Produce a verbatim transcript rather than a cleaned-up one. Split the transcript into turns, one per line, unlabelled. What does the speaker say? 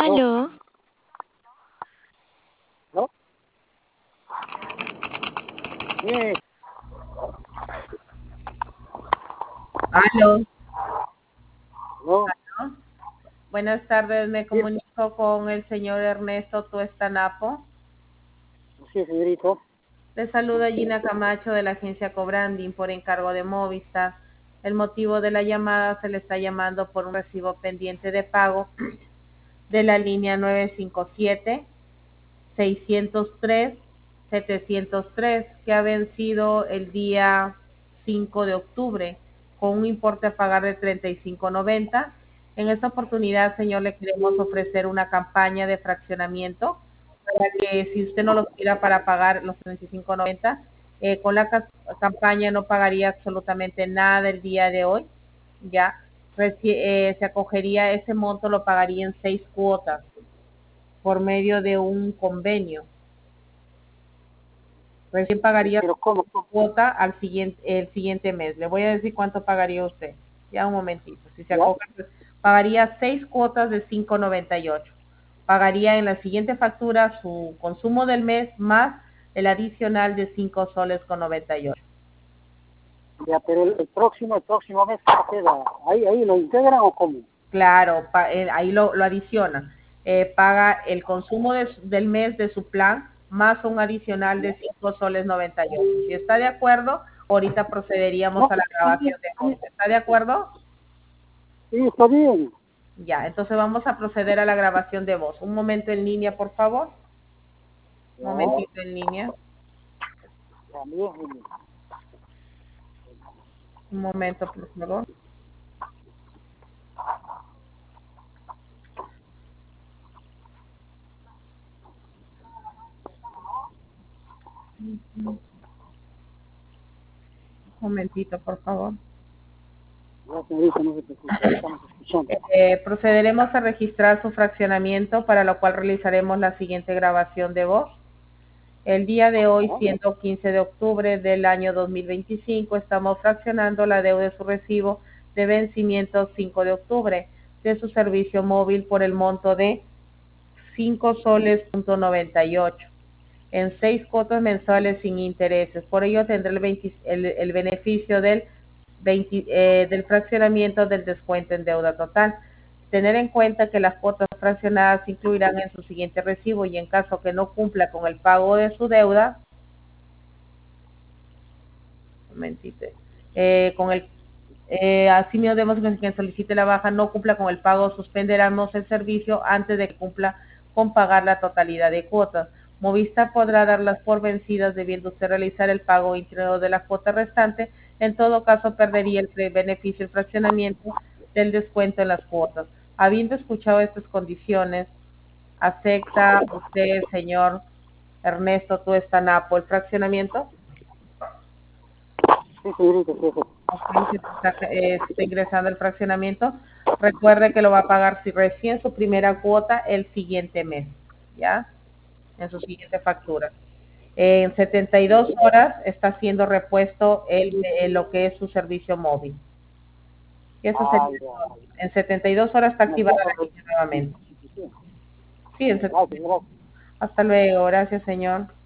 ¿No?
Aló,
¿No? Sí,
Aló,
no,
¿no? Buenas tardes, me
sí,
comunico con el señor Ernesto Tuestanapo.
sí, señorito.
Le saluda Gina Camacho de la agencia Cobranding por encargo de Movistar. El motivo de la llamada se le está llamando por un recibo pendiente de pago de la línea nueve cinco siete, seis cero tres, siete cero tres que ha vencido el día cinco de octubre con un importe a pagar de treinta y cinco noventa. En esta oportunidad, señor, le queremos ofrecer una campaña de fraccionamiento para que si usted no lo quiera para pagar los treinta y cinco noventa, eh, con la ca- campaña no pagaría absolutamente nada el día de hoy, ya. Reci- eh, se acogería ese monto, lo pagaría en seis cuotas por medio de un convenio. Recién pagaría
Pero ¿cómo?
su cuota al siguiente, el siguiente mes. Le voy a decir cuánto pagaría usted. Ya un momentito. Si se
¿Ya?
acoge, pues, pagaría seis cuotas de cinco noventa y ocho. Pagaría en la siguiente factura su consumo del mes más el adicional de cinco soles con noventa y ocho.
Ya, pero el, el próximo, el próximo mes, ¿cómo queda? ¿Ahí, ahí lo integran o cómo?
Claro, pa- eh, ahí lo, lo adiciona. Eh, paga el consumo de su- del mes de su plan más un adicional de cinco soles noventa y ocho. Si está de acuerdo, ahorita procederíamos
No,
a la
está bien,
grabación de
está
voz.
bien.
¿Está de acuerdo?
Sí, está bien.
Ya, entonces vamos a proceder a la grabación de voz. Un momento en línea, por favor. Un
Ya,
momentito en línea.
también.
Un momento, por favor. Un momentito, por favor.
Ya, señorita, no se preocupe, estamos escuchando.
Eh, procederemos a registrar su fraccionamiento, para lo cual realizaremos la siguiente grabación de voz. El día de hoy,
Ya,
siendo quince de octubre del año dos mil veinticinco, estamos fraccionando la deuda de su recibo de vencimiento cinco de octubre de su servicio móvil por el monto de cinco soles punto noventa y ocho en seis cuotas mensuales sin intereses. Por ello tendrá el, veinte el, el beneficio del, veinte, eh, del fraccionamiento del descuento en deuda total. Tener en cuenta que las cuotas fraccionadas se incluirán en su siguiente recibo, y en caso que no cumpla con el pago de su deuda, un momentito, eh, con el eh, así mismo debemos que quien solicite la baja no cumpla con el pago, suspenderemos el servicio antes de que cumpla con pagar la totalidad de cuotas. Movistar podrá darlas por vencidas, debiendo usted realizar el pago íntegro de la cuota restante. En todo caso, perdería el beneficio, el fraccionamiento del descuento en las cuotas. Habiendo escuchado estas condiciones, ¿acepta usted, señor Ernesto Tuestanapo, el fraccionamiento?
sí, señorita, sí, sí.
Ok, si está, eh, está ingresando el fraccionamiento, recuerde que lo va a pagar si recién su primera cuota el siguiente mes, ¿ya? En su siguiente factura. En setenta y dos horas está siendo repuesto el, el- lo que es su servicio móvil. Y eso
Ah,
sería
ya.
todo. En setenta y dos horas está
No,
activada
ya,
la línea nuevamente.
sí.
Sí, en setenta.
Gracias, gracias.
Hasta luego. Gracias, señor.